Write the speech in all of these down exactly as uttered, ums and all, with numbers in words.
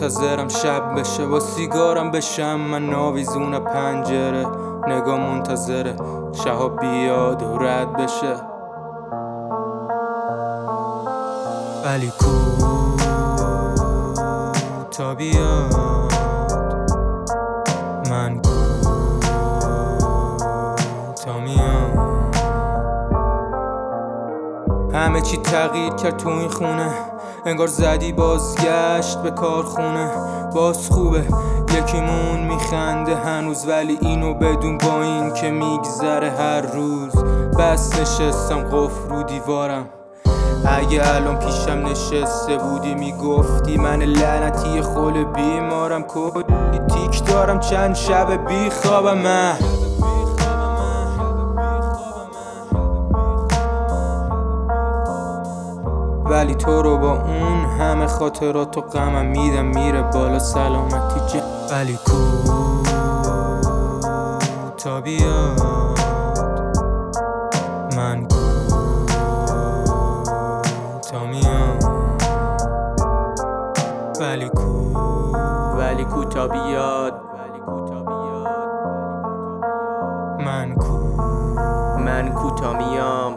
منتظرم شب بشه با سیگارم بشم من آویزون پنجره، نگاه منتظره شهاب بیاد و رد بشه. ولی کو تا بیاد من کو تا میام. همه چی تغییر کرد تو این خونه، انگار زدی بازگشت به کارخونه. باز خوبه یکیمون میخنده هنوز، ولی اینو بدون با این که میگذره هر روز. بس نشستم قفل رو دیوارم، اگه الان پیشم نشسته بودی میگفتی من لعنتی خول بیمارم. کلی تیک دارم چند شب بی خوابم من، ولی تو رو با اون همه خاطرات و غمم میدم میره بالا سلامتی جن. ولی کو تا بیاد من کو تا میام. ولی کو ولی کو تا بیاد من کو من کو تا میام.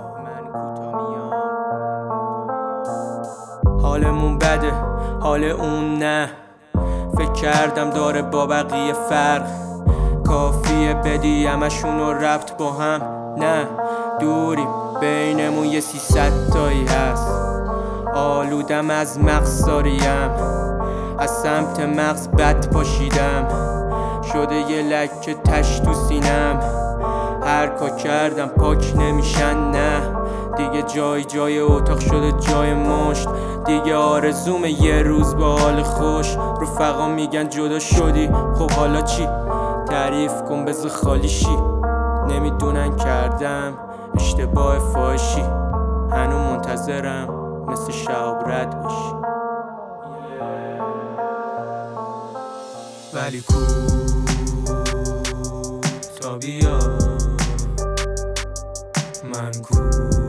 حالمون بده حال اون نه، فکر کردم داره با بقیه فرق. کافیه بدی همشونو ربط با هم، نه دوریم بینمون یه سیصد تایی هست. آلودم از مغزداریم، از سمت مغز بد پاشیدم. شده یه لکه تش تو سینم، هر کار کردم پاک نمیشن. نه دیگه جای جای اتاق شده جای مشت. دیگه آرزوم یه روز با حال خوش. رفقا میگن جدا شدی، خب حالا چی؟ تعریف کن بذار خالی شی. نمیدونن کردم اشتباه فاشی، هنو منتظرم مثل شهاب رد بشی. ولی کو تا بیاد من کو